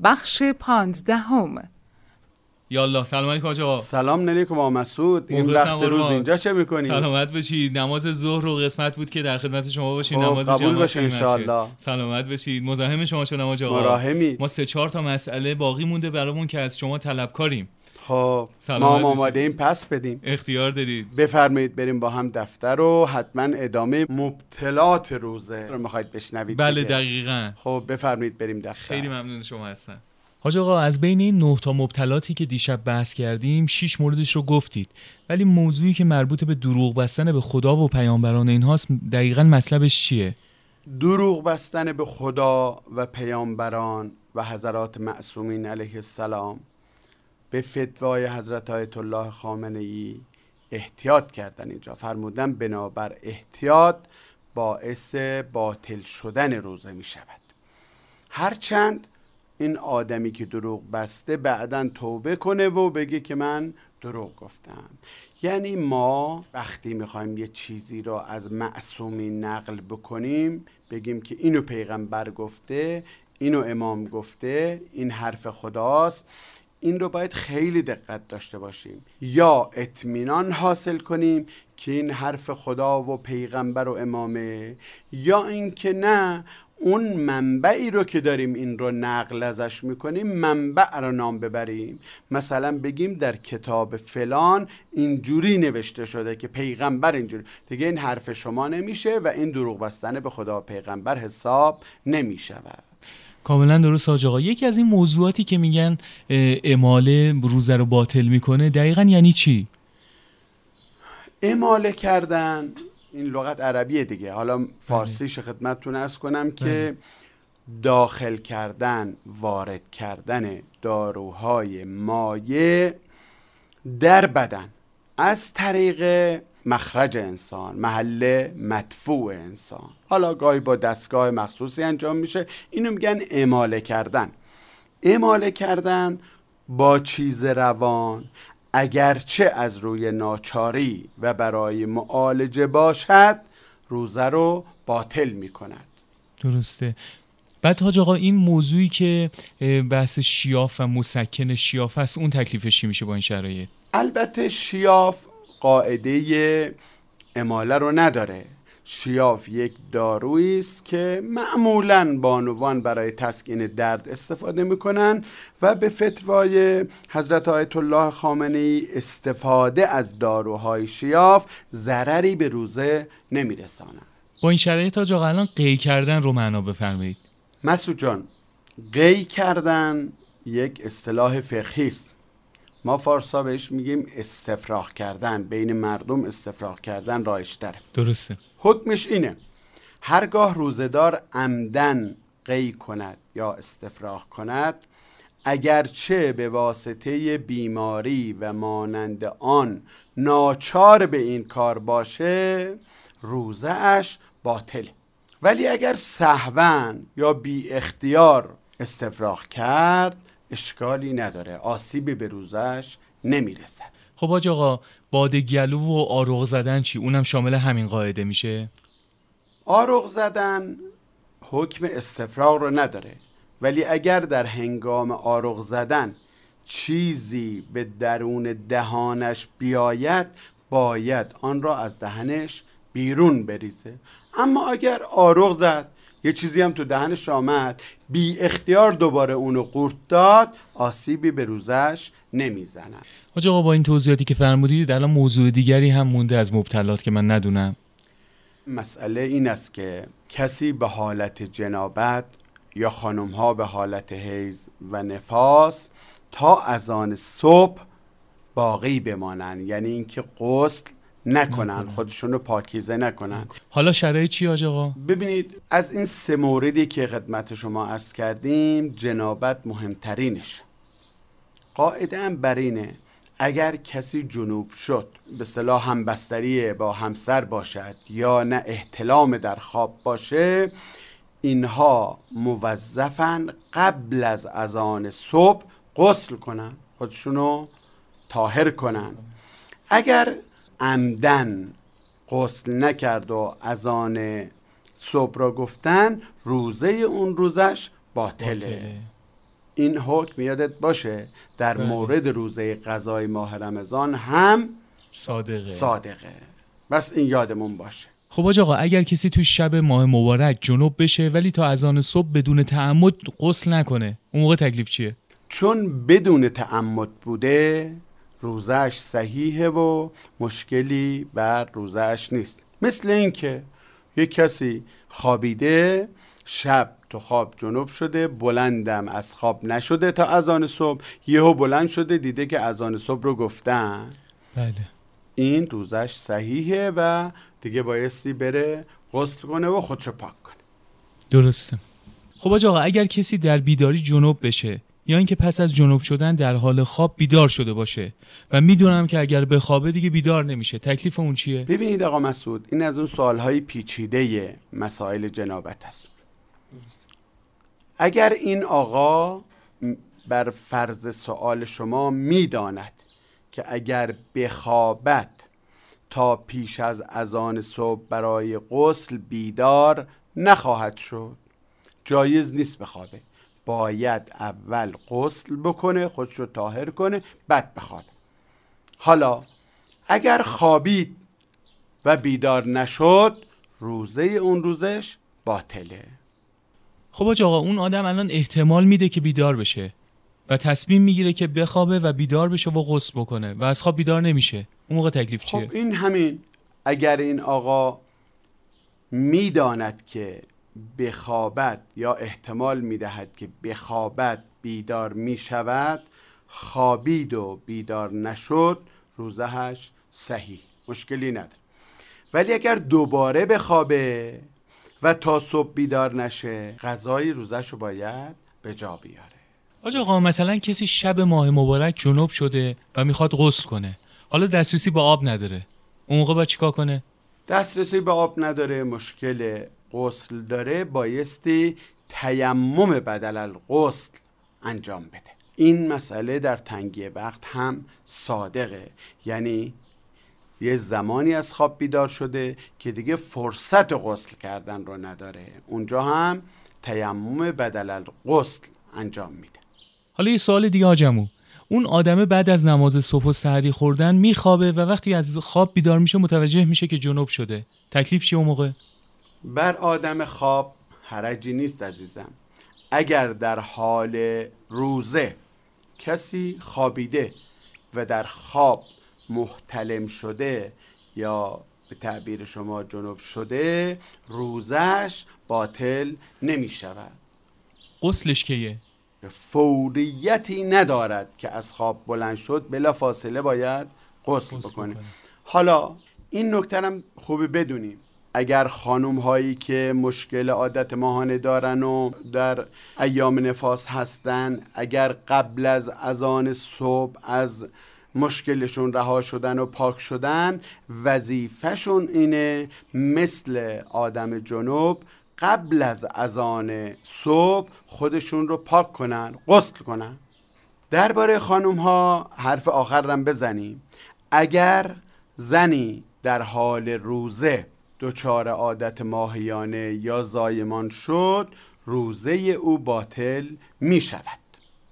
بخش 15. یالله. سلام علیکم حاج آقا. سلام علیکم آقا مسعود. این وقت روز اینجا چه میکنی؟ سلامت بشید. نماز ظهر و قسمت بود که در خدمت شما باشیم. نماز قبول باشه ان شاء الله. سلامت بشید. مزاحم شما شدم حاج آقا. مراحمی. ما 3-4 تا مسئله باقی مونده برامون که از شما طلبکاریم. خب ما آماده این پس بدیم. اختیار دارید. بفرمایید بریم با هم دفتر و حتما ادامه مبتلات روزه رو میخواید بشنوید. بله دقیقاً. خب بفرمایید بریم دفتر. خیلی ممنون شما هستم. حاج آقا از بین این 9 تا مبتلاتی که دیشب بحث کردیم 6 موردش رو گفتید، ولی موضوعی که مربوط به دروغ بستن به خدا و پیامبران اینهاست دقیقاً مطلبش چیه؟ دروغ بستن به خدا و پیامبران و حضرات معصومین علیه السلام به فتوای حضرت آیت الله خامنه‌ای احتیاط کردن. اینجا فرمودن بنابر احتیاط باعث باطل شدن روزه می شود. هرچند این آدمی که دروغ بسته بعداً توبه کنه و بگه که من دروغ گفتم. یعنی ما وقتی میخوایم یه چیزی را از معصومین نقل بکنیم بگیم که اینو پیغمبر گفته، اینو امام گفته، این حرف خداست، این رو باید خیلی دقت داشته باشیم. یا اطمینان حاصل کنیم که این حرف خدا و پیغمبر و امامه، یا اینکه نه اون منبعی رو که داریم این رو نقل ازش میکنیم منبع رو نام ببریم. مثلا بگیم در کتاب فلان اینجوری نوشته شده که پیغمبر اینجوری، دیگه این حرف شما نمیشه و این دروغ بستن به خدا و پیغمبر حساب نمیشود. کاملا درست حاج آقا. یکی از این موضوعاتی که میگن اماله روزه رو باطل میکنه دقیقاً یعنی چی؟ اماله کردن این لغت عربیه دیگه، حالا فارسیش خدمتتون عرض کنم که داخل کردن، وارد کردن داروهای مایع در بدن از طریق مخرج انسان، محل مدفوع انسان، حالا گاهی با دستگاه مخصوصی انجام میشه. اینو میگن اماله کردن. اماله کردن با چیز روان اگرچه از روی ناچاری و برای معالجه باشد روزه رو باطل میکند. درسته. بعد حاج آقا این موضوعی که بحث شیاف و مسکن شیاف است اون تکلیفش چی میشه با این شرایط؟ البته شیاف قاعده اماله رو نداره. شیاف یک دارویی است که معمولاً بانوان برای تسکین درد استفاده میکنن و به فتوای حضرت آیت الله خامنه‌ای استفاده از داروهای شیاف ضرری به روزه نمیرسانند. با این شرایط حاج آقا الان قی کردن رو معنا بفرمایید. مسعود جان، قی کردن یک اصطلاح فقهی است. ما فارسا بهش میگیم استفراغ کردن، بین مردم استفراغ کردن رایج‌تره. درسته. حکمش اینه هرگاه روزه‌دار عمدن قی کند یا استفراغ کند، اگرچه به واسطه بیماری و مانند آن ناچار به این کار باشه روزه اش باطل، ولی اگر سهواً یا بی اختیار استفراغ کرد اشکالی نداره، آسیبی به روزش نمیرسد. خب حاج آقا باد گلو و آروغ زدن چی؟ اونم شامل همین قاعده میشه؟ آروغ زدن حکم استفراغ رو نداره، ولی اگر در هنگام آروغ زدن چیزی به درون دهانش بیاید باید آن را از دهنش بیرون بریزه. اما اگر آروغ زد یه چیزی هم تو دهنش آمد بی اختیار دوباره اونو قورت داد آسیبی به روزش نمیزنن. حاج آقا با این توضیحاتی که فرمودید الان موضوع دیگری هم مونده از مبتلات که من ندونم. مسئله این است که کسی به حالت جنابت یا خانم‌ها به حالت حیض و نفاس تا اذان صبح باقی بمانن، یعنی اینکه غسل نکنن، خودشونو پاکیزه نکنن. حالا شرایط چی حاج آقا؟ ببینید از این 3 موردی که خدمت شما عرض کردیم جنابت مهمترینش. قاعده هم بر اینه اگر کسی جنوب شد، به اصطلاح همبستری با همسر باشد یا نه احتلام در خواب باشه، اینها موظفن قبل از اذان صبح غسل کنن، خودشونو طاهر کنن. اگر عمدن غسل نکرد و اذان صبح را گفتن روزه اون روزش باطله. این حکم یادت باشه در مورد روزه قضای ماه رمضان هم صادقه. بس این یادمون باشه. خب حاج آقا اگر کسی تو شب ماه مبارک جنوب بشه ولی تا اذان صبح بدون تعمد غسل نکنه، اون موقع تکلیف چیه؟ چون بدون تعمد بوده روزهش صحیحه و مشکلی بر روزهش نیست. مثل این که یک کسی خوابیده، شب تو خواب جنوب شده، بلندم از خواب نشده تا اذان صبح، یهو بلند شده دیده که اذان صبح رو گفتن. بله. این روزش صحیحه و دیگه بایستی بره غسل کنه و خودشو پاک کنه. درسته. خب حاج آقا اگر کسی در بیداری جنوب بشه یا اینکه پس از جنوب شدن در حال خواب بیدار شده باشه و میدونم که اگر بخوابه دیگه بیدار نمیشه، تکلیف اون چیه؟ ببینید آقا مسعود، این از اون سوالهای پیچیده مسائل جنابت است. اگر این آقا بر فرض سوال شما میداند که اگر بخوابد تا پیش از اذان صبح برای غسل بیدار نخواهد شد، جایز نیست بخوابه، باید اول غسل بکنه، خودش رو طاهر کنه، بعد بخوابه. حالا اگر خوابید و بیدار نشد، روزه اون روزش باطله. خب حاج آقا اون آدم الان احتمال میده که بیدار بشه و تصمیم میگیره که بخوابه و بیدار بشه و غسل بکنه و از خواب بیدار نمیشه، اون موقع تکلیف چیه؟ خب این همین، اگر این آقا میداند که بخوابد یا احتمال میدهد که بخوابد بیدار میشود، خوابید و بیدار نشد، روزهش صحیح، مشکلی نداره. ولی اگر دوباره بخوابه و تا صبح بیدار نشه، قضای روزش رو باید به جا بیاره. حاج آقا مثلا کسی شب ماه مبارک جنوب شده و میخواد غسل کنه، حالا دسترسی به آب نداره، اون موقع باید چیکار کنه؟ دسترسی به آب نداره، مشکل غسل داره، بایستی تیمم بدل الغسل انجام بده. این مسئله در تنگی وقت هم صادقه، یعنی یه زمانی از خواب بیدار شده که دیگه فرصت غسل کردن رو نداره، اونجا هم تیمم بدل الغسل انجام میده. حالا یه سوال دیگه حاجمو، اون آدمه بعد از نماز صبح و سحری خوردن میخوابه و وقتی از خواب بیدار میشه متوجه میشه که جنوب شده، تکلیف چیه اون موقع؟ بر آدم خواب حرجی نیست عزیزم. اگر در حال روزه کسی خوابیده و در خواب محتلم شده یا به تعبیر شما جنوب شده، روزش باطل نمی شود. غسلش کیه؟ فوریتی ندارد که از خواب بلند شد بلا فاصله باید غسل بکنه. حالا این نکته هم خوبه بدونیم، اگر خانم هایی که مشکل عادت ماهانه دارن و در ایام نفاس هستن، اگر قبل از اذان صبح از مشکلشون رها شدن و پاک شدن، وظیفه‌شون اینه مثل آدم جنوب قبل از اذان صبح خودشون رو پاک کنن، غسل کنن. درباره خانم ها حرف آخر رم بزنیم. اگر زنی در حال روزه دچار عادت ماهیانه یا زایمان شد، روزه او باطل می شود.